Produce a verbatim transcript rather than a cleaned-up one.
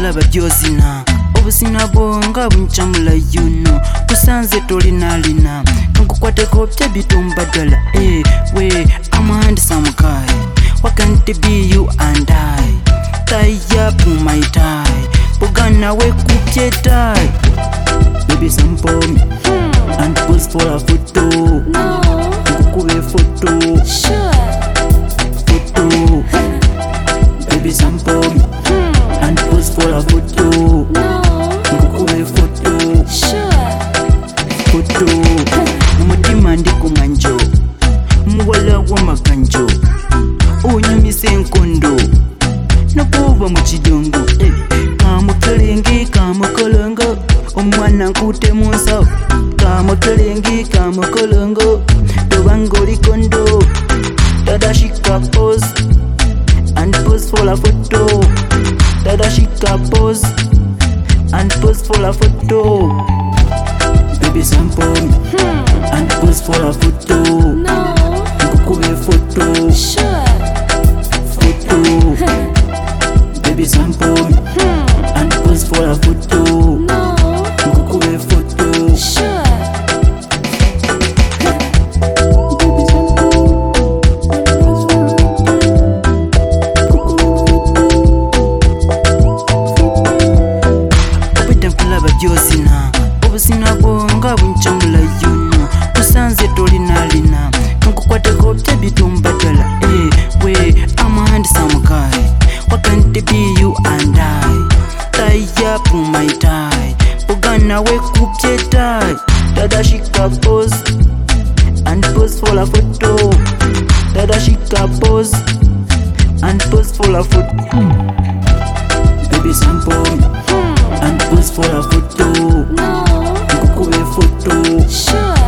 nkulaba gyozina obusina bwonga buncamula yuno kusanze tolinalina kankukwateko byabitumba ddala eh, we I'm a handsome guy. What can't it be you and I? Tie up my tie Pugana we kupye tie Baby sample me hmm. And pose for a photo No. Nkukube photo Sure. Photo Baby sample me hmm. And pose for a photo No. Nkukube photo Sure. Photo Mumutima ndi kumanjo Muwala wa makanjo Onyumise enkondo Nakuba mukidongo eh. Kamukelengi kamukolongo Omwana nkute munsawo Kamukelengi kamukolongo Tobango likondo Dada shika pose And pose for a photo Dada shika pose And pose for a photo Baby sample me Hmm. And pose for a photo No. Nkukube photo Sure. Photo Baby sample me Hmm. And pose for a photo No. Nkukube photo Sure. Obwedde nkulaba gyozina obusina bwonga buncamula yuno kusanze tolinalina kankukwateko byabitumba ddala eh, we I'm a handsome guy. What can't it be you and I? Tie up my tie Pugana we kupye tie Dada shika pose And pose for a photo Dada shika pose And pose for a photo Baby sample me Hmm. And pose for a photo No. Nkukube photo Sure.